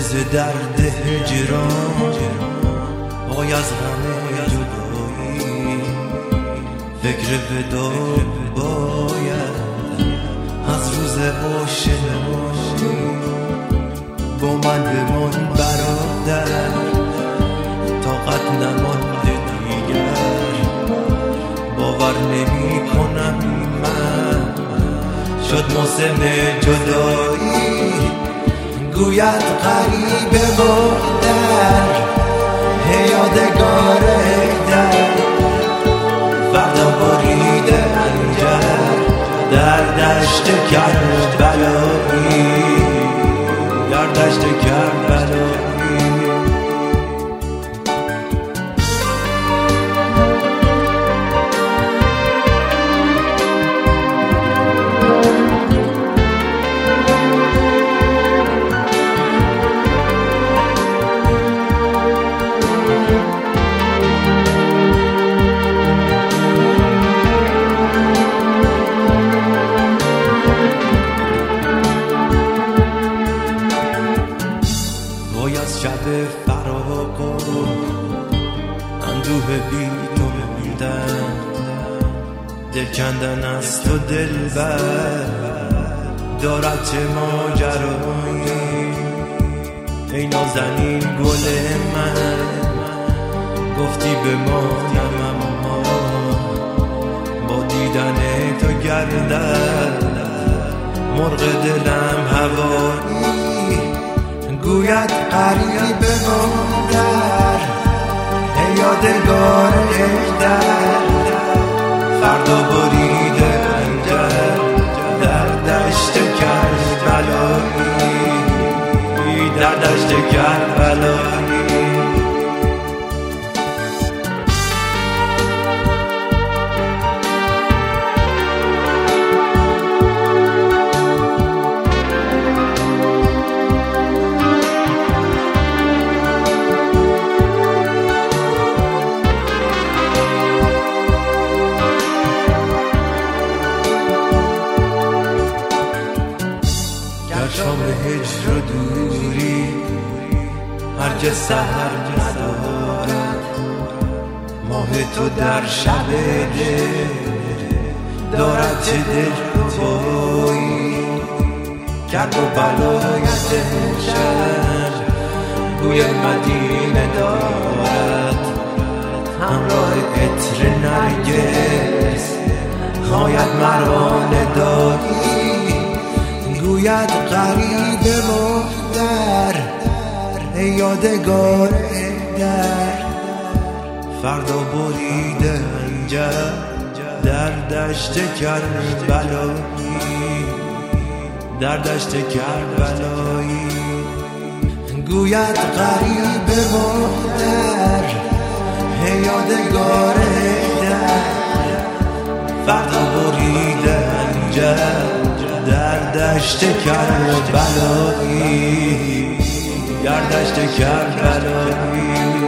ز درد هجران وای از غم جدایی فکر ودا باید از روز آشنایی با من بمان برادر طاقت نمانده دیگر باور نمی کنم من شد موسم جدایی گوید غریبه مادر یادگار فردا برید انجر در دشت کربلایی در دشت کربلایی از شب فراق و اندوه بی تو موندن دل کندن از تو دلبر دارد چه ماجرایی ای نازنین گل من گفتی بمانم اما با دیدن تو گردد مرغ دلم هوایی گوید غریبه مادر یادگار در فردا برید انجر در دشت کربلایی در دشت کربلایی شام هجر و دوری هرگز سحر ندارد ماه تو در شب دل دارد چه دلربایی کرب و بلایت شهر بوی مدینه دارد همراه عطر نرگس خواید مرا نداری گوید غریبه مادر یادگار در فردا برید انجر در دشت کربلایی در دشت کربلایی گوید غریبه مادر یادگار در فردا برید انجر در دشت کربلایی در دشت کربلایی